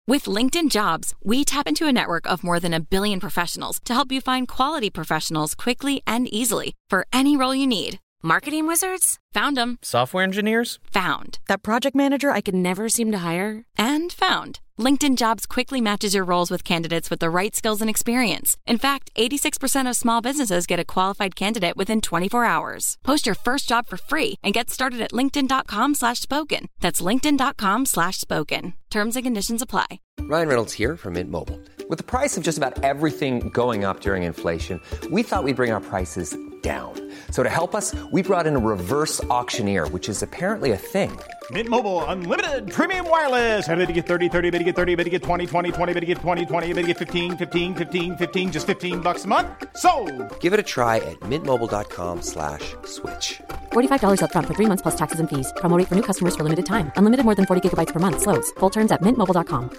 With LinkedIn Jobs, we tap into a network of more than 1 billion professionals to help you find quality professionals quickly and easily for any role you need. Marketing wizards? Found them. Software engineers? Found. That project manager I could never seem to hire? And found. LinkedIn Jobs quickly matches your roles with candidates with the right skills and experience. In fact, 86% of small businesses get a qualified candidate within 24 hours. Post your first job for free and get started at linkedin.com/spoken. That's linkedin.com/spoken. Terms and conditions apply. Ryan Reynolds here from Mint Mobile. With the price of just about everything going up during inflation, we thought we'd bring our prices down. So to help us, we brought in a reverse auctioneer, which is apparently a thing. Mint Mobile Unlimited Premium Wireless. How to get 30, 30, bit to get 30, bit to get 20, 20, 20, bit to get 20, 20, bit to get 15, 15, 15, 15, just $15 a month? Sold! Give it a try at mintmobile.com/switch. $45 up front for 3 months plus taxes and fees. Promo rate for new customers for limited time. Unlimited more than 40 gigabytes per month. Slows full terms at mintmobile.com.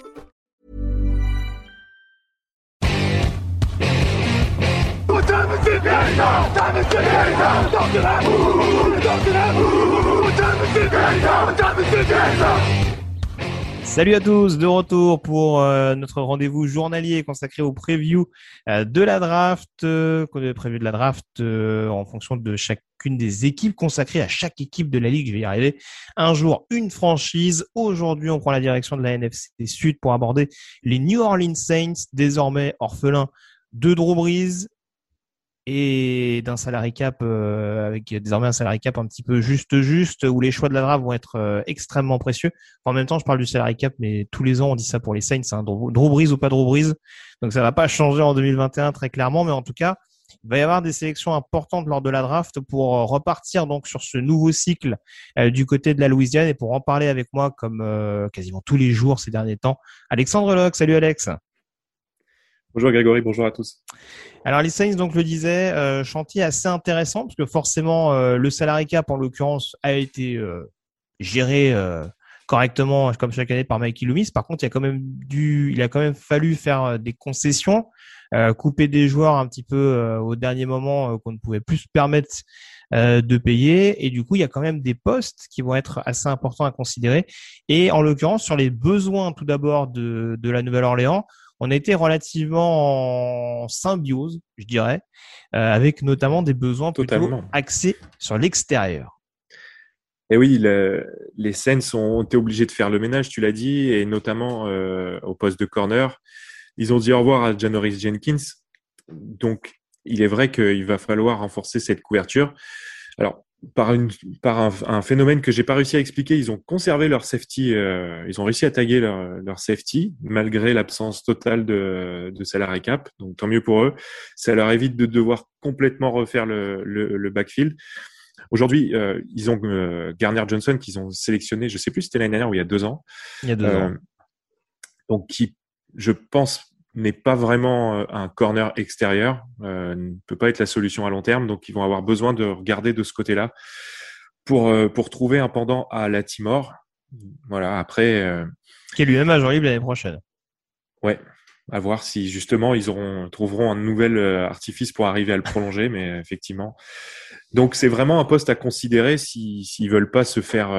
Salut à tous, de retour pour notre rendez-vous journalier consacré au preview de la draft, preview de la draft en fonction de chacune des équipes, consacrée à chaque équipe de la ligue. Je vais y arriver. Un jour, une franchise. Aujourd'hui, on prend la direction de la NFC Sud pour aborder les New Orleans Saints, désormais orphelins de Drew Brees et d'un salary cap avec désormais un salary cap un petit peu juste où les choix de la draft vont être extrêmement précieux. En même temps, je parle du salary cap, mais tous les ans on dit ça pour les Saints, hein, Drew Brees ou pas Drew Brees. Donc ça va pas changer en 2021 très clairement, mais en tout cas, il va y avoir des sélections importantes lors de la draft pour repartir donc sur ce nouveau cycle du côté de la Louisiane, et pour en parler avec moi comme quasiment tous les jours ces derniers temps, Alexandre Locke. Salut Alex. Bonjour Grégory, bonjour à tous. Alors les Saints, donc je le disais, chantier assez intéressant parce que forcément le salary cap en l'occurrence a été géré correctement comme chaque année par Mikey Loomis. Par contre, il a quand même fallu faire des concessions, couper des joueurs un petit peu au dernier moment qu'on ne pouvait plus se permettre de payer, et du coup il y a quand même des postes qui vont être assez importants à considérer. Et en l'occurrence sur les besoins tout d'abord de la Nouvelle-Orléans, on a été relativement en symbiose, je dirais, avec notamment des besoins plutôt axés sur l'extérieur. Et oui, les Saints ont été obligés de faire le ménage, tu l'as dit, et notamment au poste de corner. Ils ont dit au revoir à Janoris Jenkins. Donc, il est vrai qu'il va falloir renforcer cette couverture. Alors, par un phénomène que j'ai pas réussi à expliquer, ils ont conservé leur safety, ils ont réussi à taguer leur safety malgré l'absence totale de salary cap. Donc tant mieux pour eux. Ça leur évite de devoir complètement refaire le backfield. Aujourd'hui, ils ont Garner Johnson qu'ils ont sélectionné, je sais plus si c'était l'année dernière ou il y a 2 ans. Il y a 2 ans. Donc qui, je pense, n'est pas vraiment un corner extérieur, ne peut pas être la solution à long terme, donc ils vont avoir besoin de regarder de ce côté-là pour trouver un pendant à Latimore. Voilà, après qui est lui-même agent libre l'année prochaine. Ouais, à voir si justement ils trouveront un nouvel artifice pour arriver à le prolonger, mais effectivement. Donc c'est vraiment un poste à considérer s'ils veulent pas se faire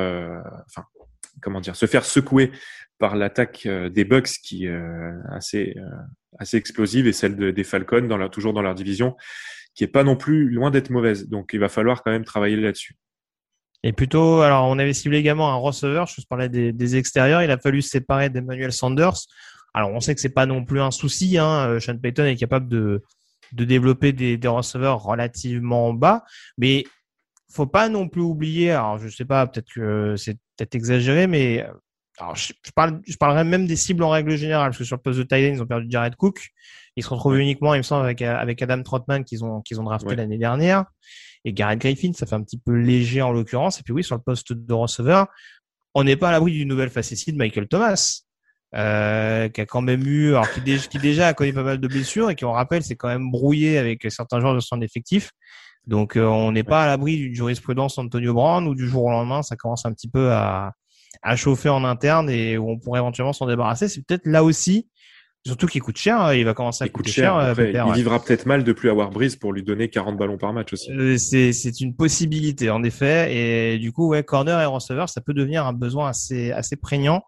se faire secouer par l'attaque des Bucks qui est assez explosive, et celle des Falcons toujours dans leur division, qui est pas non plus loin d'être mauvaise. Donc il va falloir quand même travailler là-dessus. Et plutôt, alors on avait ciblé également un receveur, je parlais des extérieurs, il a fallu se séparer d'Emmanuel Sanders. Alors on sait que c'est pas non plus un souci, hein. Sean Payton est capable de développer des receveurs relativement bas, mais faut pas non plus oublier, alors je sais pas, peut-être que c'est peut-être exagéré, mais alors je parlerais même des cibles en règle générale, parce que sur le poste de tight end, ils ont perdu Jared Cook. Ils se retrouvent uniquement, il me semble, avec Adam Trotman qu'ils ont drafté l'année dernière. Et Garrett Griffin, ça fait un petit peu léger en l'occurrence. Et puis oui, sur le poste de receveur, on n'est pas à l'abri d'une nouvelle facétie de Michael Thomas, qui a quand même eu, alors qui déjà a connu pas mal de blessures et qui, on rappelle, c'est quand même brouillé avec certains joueurs de son effectif. Donc on n'est pas à l'abri d'une jurisprudence Antonio Brown où du jour au lendemain, ça commence un petit peu à chauffer en interne et où on pourrait éventuellement s'en débarrasser. C'est peut-être là aussi, surtout qu'il coûte cher, il va commencer à coûter cher. Après, il vivra peut-être mal de plus avoir Brees pour lui donner 40 ballons par match aussi. C'est une possibilité, en effet. Et du coup, corner et receveur, ça peut devenir un besoin assez prégnant.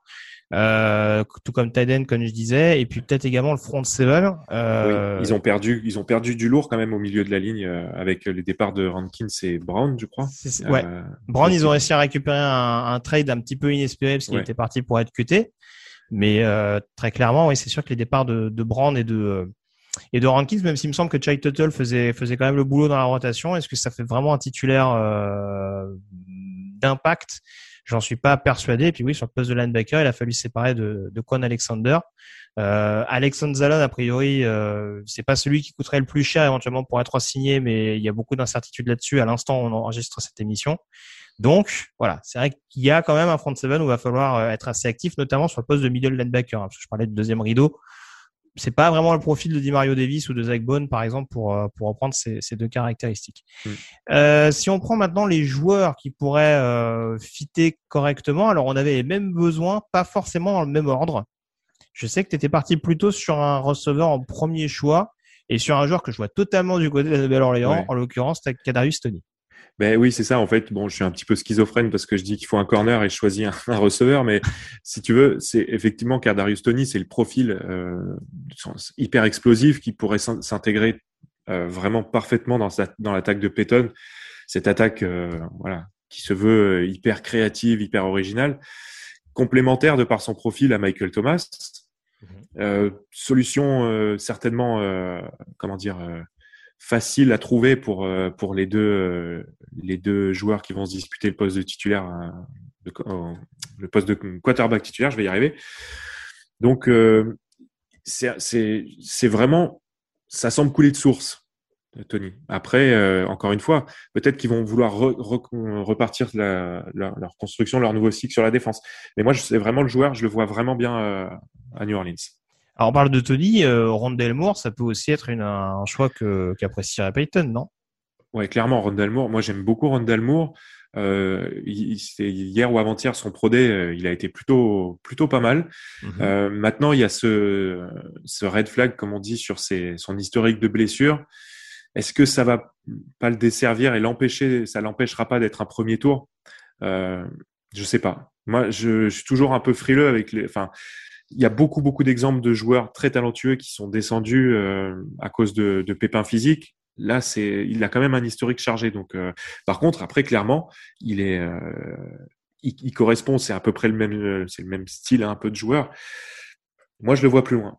tout comme tight end, comme je disais, et puis peut-être également le front seven. Oui, ils ont perdu du lourd quand même au milieu de la ligne avec les départs de Rankins et Brown, je crois. Ouais. Brown, ils ont c'est- réussi à récupérer un trade un petit peu inespéré parce qu'il Ouais. était parti pour être cuté. Mais très clairement, oui, c'est sûr que les départs de Brown et de Rankins, même s'il me semble que Chai Tuttle faisait quand même le boulot dans la rotation, est-ce que ça fait vraiment un titulaire d'impact? J'en suis pas persuadé. Et puis oui, sur le poste de linebacker, il a fallu se séparer de Kwon Alexander. Alexander Zalon, a priori, c'est pas celui qui coûterait le plus cher éventuellement pour être signé, mais il y a beaucoup d'incertitudes là-dessus à l'instant où on enregistre cette émission. Donc voilà, c'est vrai qu'il y a quand même un front seven où il va falloir être assez actif, notamment sur le poste de middle linebacker, hein, parce que je parlais de deuxième rideau. C'est pas vraiment le profil de DeMario Davis ou de Zach Bone, par exemple, pour reprendre ces deux caractéristiques. Si on prend maintenant les joueurs qui pourraient fitter correctement, alors on avait les mêmes besoins, pas forcément dans le même ordre. Je sais que tu étais parti plutôt sur un receveur en premier choix et sur un joueur que je vois totalement du côté de la Nouvelle-Orléans, Ouais. en l'occurrence Kadarius Toney. Ben oui, c'est ça. En fait, bon, je suis un petit peu schizophrène parce que je dis qu'il faut un corner et je choisis un receveur. Mais si tu veux, c'est effectivement Kadarius Toney, c'est le profil hyper explosif qui pourrait s'intégrer vraiment parfaitement dans l'attaque de Peyton. Cette attaque, voilà, qui se veut hyper créative, hyper originale, complémentaire de par son profil à Michael Thomas. Solution certainement, comment dire. Facile à trouver pour les deux joueurs qui vont se disputer le poste de titulaire, le poste de quarterback titulaire, je vais y arriver. Donc c'est vraiment, ça semble couler de source, Tony. Après, encore une fois, peut-être qu'ils vont vouloir repartir leur construction, leur nouveau cycle sur la défense. Mais moi, c'est vraiment le joueur, je le vois vraiment bien à New Orleans. Alors on parle de Tony, Rondale Moore, ça peut aussi être un choix qu'apprécierait Peyton, non? Ouais, clairement, Rondale Moore. Moi, j'aime beaucoup Rondale Moore. C'était hier ou avant-hier, son pro day, il a été plutôt pas mal. Maintenant, il y a ce red flag, comme on dit, sur son historique de blessure. Est-ce que ça va pas le desservir et ça l'empêchera pas d'être un premier tour? Je sais pas. Moi, je suis toujours un peu frileux avec il y a beaucoup d'exemples de joueurs très talentueux qui sont descendus à cause de pépins physiques. Là, il a quand même un historique chargé. Donc, par contre, après, clairement, il correspond. C'est à peu près c'est le même style un peu de joueur. Moi, je le vois plus loin.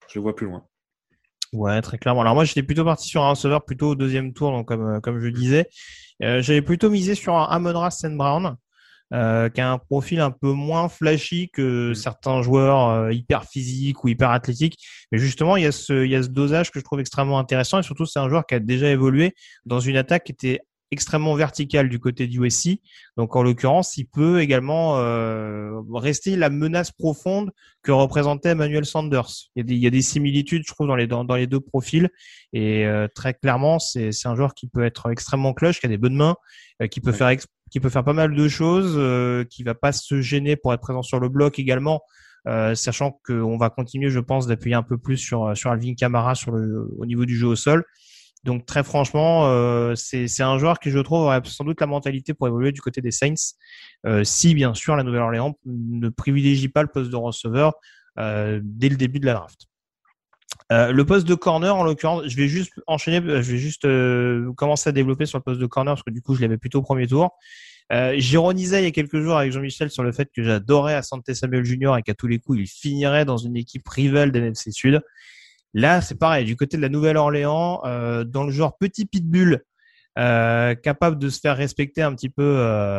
Ouais, très clairement. Alors moi, j'étais plutôt parti sur un receveur plutôt au deuxième tour, donc comme je disais, j'avais plutôt misé sur un Amon-Ra St. Brown. Qui a un profil un peu moins flashy que certains joueurs hyper physiques ou hyper athlétiques. Mais justement, il y a ce dosage que je trouve extrêmement intéressant et surtout, c'est un joueur qui a déjà évolué dans une attaque qui était extrêmement verticale du côté du USC. Donc, en l'occurrence, il peut également rester la menace profonde que représentait Emmanuel Sanders. Il y a des similitudes, je trouve, dans les deux profils. Et très clairement, c'est un joueur qui peut être extrêmement clutch, qui a des bonnes mains, qui peut faire pas mal de choses, qui va pas se gêner pour être présent sur le bloc également, sachant qu'on va continuer, je pense, d'appuyer un peu plus sur Alvin Kamara au niveau du jeu au sol. Donc très franchement, c'est un joueur qui je trouve aurait sans doute la mentalité pour évoluer du côté des Saints, si bien sûr la Nouvelle-Orléans ne privilégie pas le poste de receveur dès le début de la draft. Le poste de corner, en l'occurrence, je vais juste commencer à développer sur le poste de corner parce que du coup, je l'avais plutôt au premier tour. J'ironisais il y a quelques jours avec Jean-Michel sur le fait que j'adorais Asante Samuel Jr. et qu'à tous les coups, il finirait dans une équipe rivale d'NFC Sud. Là, c'est pareil, du côté de la Nouvelle-Orléans, dans le genre petit pitbull, capable de se faire respecter un petit peu,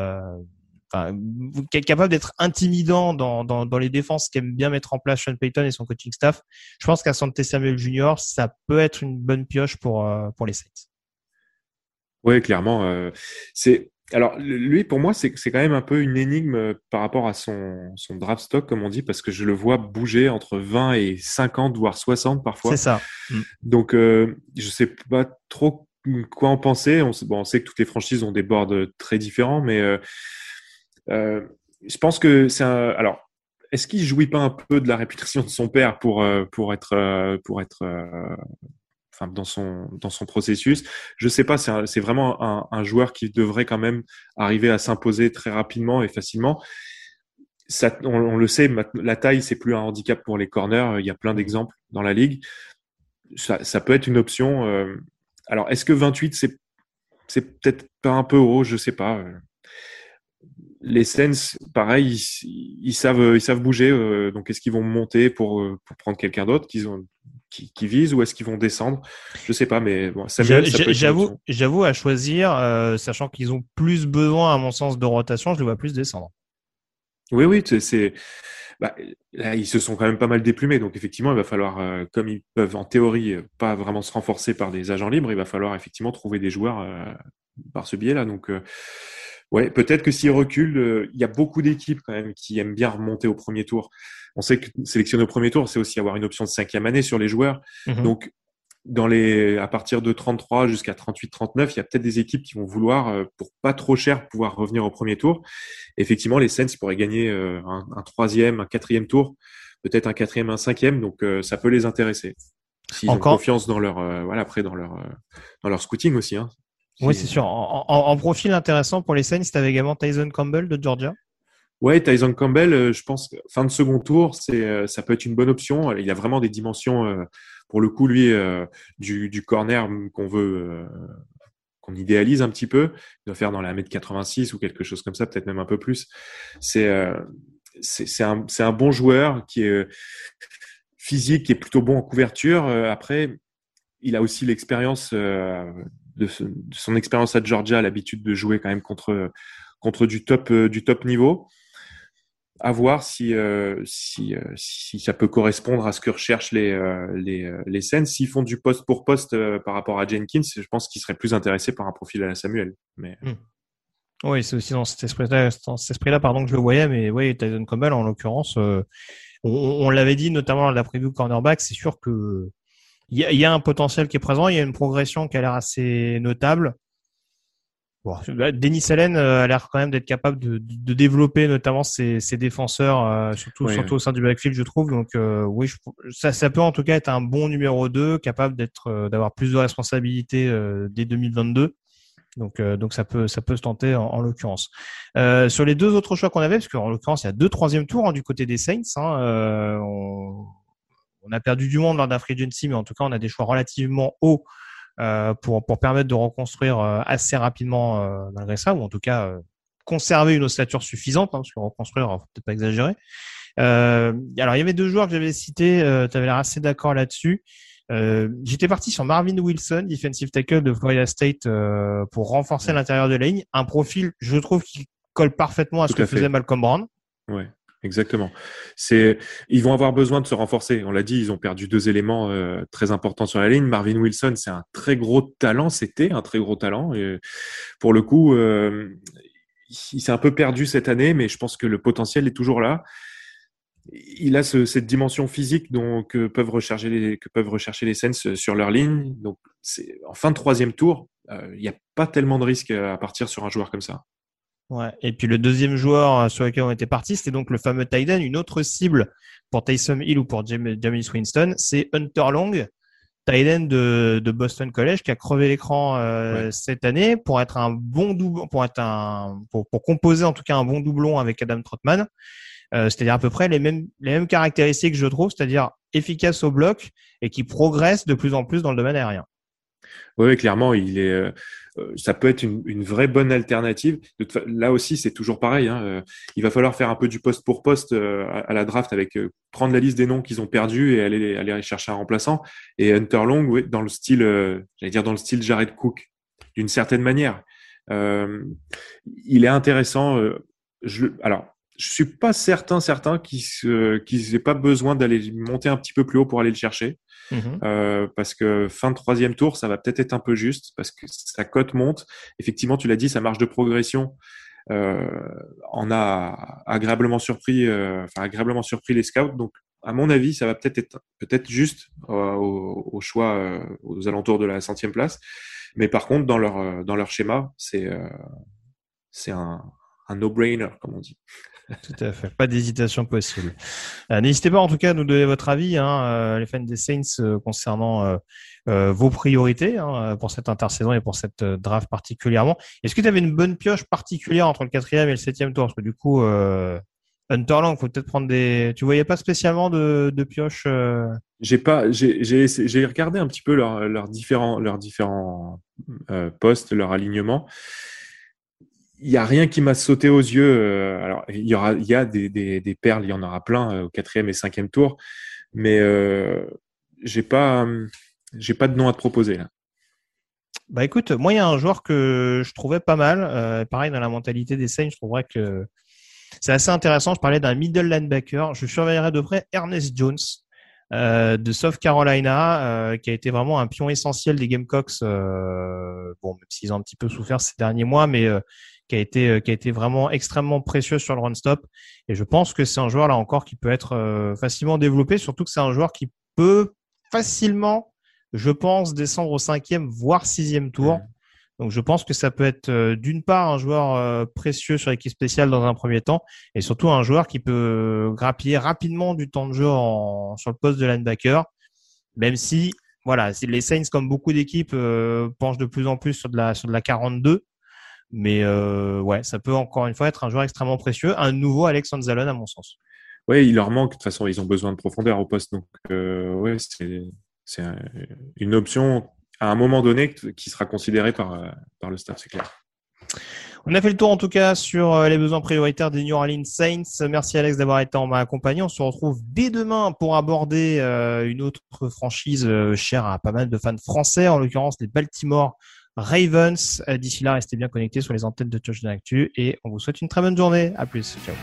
capable d'être intimidant dans les défenses qu'aime bien mettre en place Sean Payton et son coaching staff. Je pense qu'Asante Samuel Jr., ça peut être une bonne pioche pour les Saints. Oui, clairement. Alors, lui, pour moi, c'est quand même un peu une énigme par rapport à son draft stock, comme on dit, parce que je le vois bouger entre 20 et 50, voire 60 parfois. C'est ça. Donc, je sais pas trop quoi en penser. On sait que toutes les franchises ont des boards très différents, mais je pense que alors, est-ce qu'il jouit pas un peu de la réputation de son père pour être dans son processus? Je sais pas, c'est vraiment un joueur qui devrait quand même arriver à s'imposer très rapidement et facilement. Ça, on le sait, la taille, c'est plus un handicap pour les corners. Il y a plein d'exemples dans la ligue. Ça peut être une option. Alors, est-ce que 28, c'est peut-être pas un peu haut, je sais pas. Les Saints, pareil, ils savent bouger. Donc, est-ce qu'ils vont monter pour prendre quelqu'un d'autre qui vise, ou est-ce qu'ils vont descendre? Je sais pas, mais bon, Samuel, ça peut être une option. J'avoue à choisir, sachant qu'ils ont plus besoin, à mon sens, de rotation, je les vois plus descendre. Oui, bah, là, ils se sont quand même pas mal déplumés. Donc, effectivement, il va falloir, comme ils peuvent, en théorie, pas vraiment se renforcer par des agents libres, il va falloir effectivement trouver des joueurs par ce biais-là. Donc, ouais, peut-être que s'ils reculent, il y a beaucoup d'équipes quand même qui aiment bien remonter au premier tour. On sait que sélectionner au premier tour, c'est aussi avoir une option de 5e année sur les joueurs. Donc, à partir de 33 jusqu'à 38, 39, il y a peut-être des équipes qui vont vouloir, pour pas trop cher, pouvoir revenir au premier tour. Effectivement, les Saints pourraient gagner un 3e, un 4e tour, peut-être un 4e, un 5e. Donc, ça peut les intéresser. S'ils ont confiance dans leur, dans leur scouting aussi, hein. Oui, c'est sûr. En profil intéressant pour les Saints, tu avais également Tyson Campbell de Georgia. Ouais, Tyson Campbell, je pense que fin de second tour, ça peut être une bonne option. Il a vraiment des dimensions, pour le coup, lui, du corner qu'on idéalise un petit peu. Il doit faire dans la 1m86 ou quelque chose comme ça, peut-être même un peu plus. C'est un bon joueur qui est physique, qui est plutôt bon en couverture. Après, il a aussi l'expérience de son expérience à Georgia, l'habitude de jouer quand même contre du top niveau. À voir si ça peut correspondre à ce que recherchent les Saints. S'ils font du poste pour poste par rapport à Jenkins, je pense qu'ils seraient plus intéressés par un profil à la Samuel. Mais oui, c'est aussi dans cet esprit-là, pardon, que je le voyais. Mais oui, Tyson Campbell, en l'occurrence, on l'avait dit notamment dans la preview cornerback, c'est sûr que il y a un potentiel qui est présent, il y a une progression qui a l'air assez notable. Bon, Dennis Allen a l'air quand même d'être capable de développer notamment ses défenseurs, surtout au sein du backfield, je trouve. Donc oui, ça peut en tout cas être un bon numéro 2, capable d'avoir plus de responsabilités dès 2022. Donc ça peut se tenter en l'occurrence. Sur les deux autres choix qu'on avait, parce qu'en l'occurrence il y a 2 troisième tours du côté des Saints. On a perdu du monde lors d'un free agency, mais en tout cas on a des choix relativement hauts pour permettre de reconstruire assez rapidement malgré ça, ou en tout cas conserver une ossature suffisante, parce que reconstruire, faut peut-être pas exagérer. Alors il y avait 2 joueurs que j'avais cités, tu avais l'air assez d'accord là-dessus. J'étais parti sur Marvin Wilson, defensive tackle de Florida State, pour renforcer l'intérieur de la ligne. Un profil, je trouve, qui colle parfaitement à ce que faisait Malcolm Brown. Ouais. Exactement. Ils vont avoir besoin de se renforcer. On l'a dit, ils ont perdu 2 éléments très importants sur la ligne. Marvin Wilson, c'est un très gros talent. C'était un très gros talent. Et pour le coup, il s'est un peu perdu cette année, mais je pense que le potentiel est toujours là. Il a cette dimension physique que peuvent rechercher les Saints sur leur ligne. Donc, en fin de 3e tour, il n'y a pas tellement de risques à partir sur un joueur comme ça. Ouais. Et puis le deuxième joueur sur lequel on était parti, c'était donc le fameux tight end. Une autre cible pour Taysom Hill ou pour Jameis Winston, c'est Hunter Long, tight end de Boston College, qui a crevé l'écran cette année pour être un bon doublon, pour composer en tout cas un bon doublon avec Adam Trautman. C'est-à-dire à peu près les mêmes caractéristiques, je trouve, c'est-à-dire efficace au bloc et qui progresse de plus en plus dans le domaine aérien. Oui, clairement, ça peut être une vraie bonne alternative. Là aussi, c'est toujours pareil. Il va falloir faire un peu du poste pour poste à la draft, avec prendre la liste des noms qu'ils ont perdus et aller chercher un remplaçant. Et Hunter Long, oui, dans le style, dans le style Jared Cook, d'une certaine manière. Il est intéressant. Je suis pas certain qu'ils aient pas besoin d'aller monter un petit peu plus haut pour aller le chercher. Parce que fin de 3e tour, ça va peut-être être un peu juste, parce que sa cote monte. Effectivement, tu l'as dit, sa marge de progression en a agréablement surpris les scouts. Donc, à mon avis, ça va peut-être juste au choix aux alentours de la 100e place. Mais par contre, dans leur schéma, c'est un no-brainer, comme on dit. Tout à fait, pas d'hésitation possible. N'hésitez pas en tout cas à nous donner votre avis, les fans des Saints, concernant vos priorités pour cette intersaison et pour cette draft particulièrement. Est-ce que tu avais une bonne pioche particulière entre le 4e et le 7e tour? Parce que du coup, Hunter Long, faut peut-être prendre des. Tu voyais pas spécialement de pioche. J'ai regardé un petit peu leurs différents postes, leur alignement. Il y a rien qui m'a sauté aux yeux. Alors il y a des perles, il y en aura plein au 4e et 5e tour, mais j'ai pas de nom à te proposer là. Bah écoute, moi il y a un joueur que je trouvais pas mal. Pareil dans la mentalité des Saints, je trouverais que c'est assez intéressant. Je parlais d'un middle linebacker. Je surveillerai de près Ernest Jones de South Carolina, qui a été vraiment un pion essentiel des Gamecocks. Bon, même s'ils ont un petit peu souffert ces derniers mois, mais qui a été vraiment extrêmement précieux sur le run stop. Et je pense que c'est un joueur là encore qui peut être facilement développé, surtout que c'est un joueur qui peut facilement, je pense, descendre au 5e voire 6e tour. Donc, je pense que ça peut être d'une part un joueur précieux sur l'équipe spéciale dans un premier temps et surtout un joueur qui peut grappiller rapidement du temps de jeu sur le poste de linebacker, même si, voilà, les Saints, comme beaucoup d'équipes, penchent de plus en plus sur de la 42. Mais ouais, ça peut encore une fois être un joueur extrêmement précieux, un nouveau Alex Anzalone à mon sens. Ouais, il leur manque, de toute façon, ils ont besoin de profondeur au poste. Donc, ouais, c'est une option à un moment donné qui sera considéré par le staff, c'est clair. On a fait le tour en tout cas sur les besoins prioritaires des New Orleans Saints. Merci Alex d'avoir été en ma compagnie. On se retrouve dès demain pour aborder une autre franchise chère à pas mal de fans français, en l'occurrence les Baltimore Ravens. D'ici là, restez bien connectés sur les antennes de Touchdown Actu et on vous souhaite une très bonne journée. À plus. Ciao.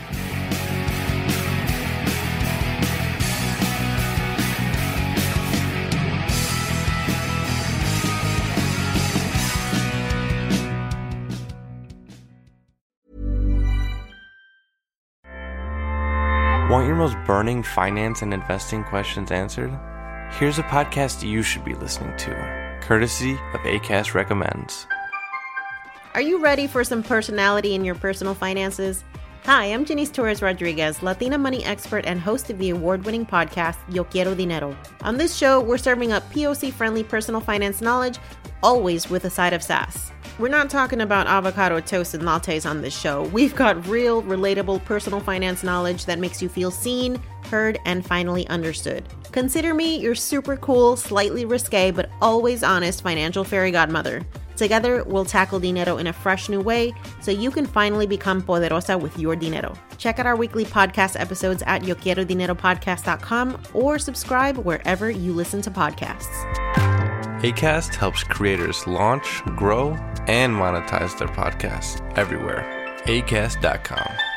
Want your most burning finance and investing questions answered? Here's a podcast you should be listening to, courtesy of Acast Recommends. Are you ready for some personality in your personal finances? Hi, I'm Janice Torres Rodriguez, Latina money expert and host of the award-winning podcast Yo Quiero Dinero. On this show, we're serving up POC-friendly personal finance knowledge, always with a side of sass. We're not talking about avocado toast and lattes on this show. We've got real, relatable personal finance knowledge that makes you feel seen, heard, and finally understood. Consider me your super cool, slightly risque, but always honest financial fairy godmother. Together, we'll tackle dinero in a fresh new way so you can finally become poderosa with your dinero. Check out our weekly podcast episodes at yoquierodineropodcast.com or subscribe wherever you listen to podcasts. Acast helps creators launch, grow, and monetize their podcasts everywhere. Acast.com.